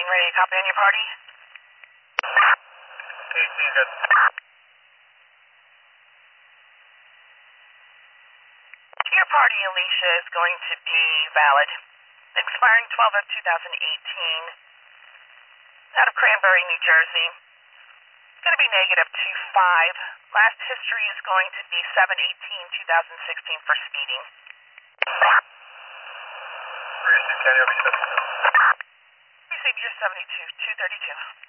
ready to copy on your party? 18, good. Your party, Alicia, is going to be valid. Expiring 12 of 2018. Out of Cranberry, New Jersey. It's going to be -25. Last history is going to be 7/18/2016 for speeding. Received, Daniel, Received your 72, 232.